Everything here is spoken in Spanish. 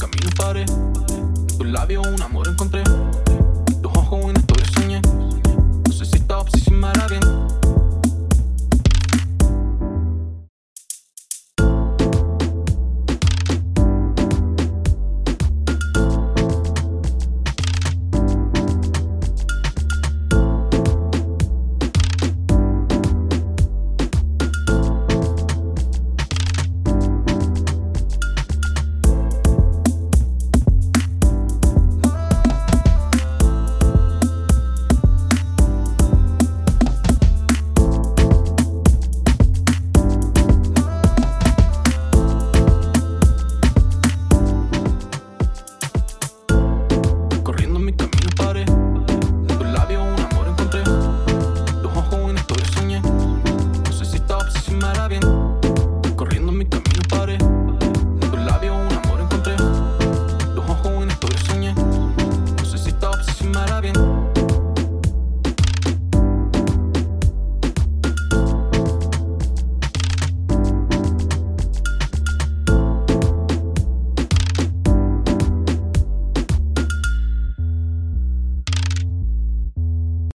camino paré. Tus labios un amor encontré. Tus ojos una historia soñé. No sé si stop, si me hará bien. Corriendo en mi camino paré. Tus labios un amor encontré. Tus ojos una historia soñé. No sé si stop, si me hará bien.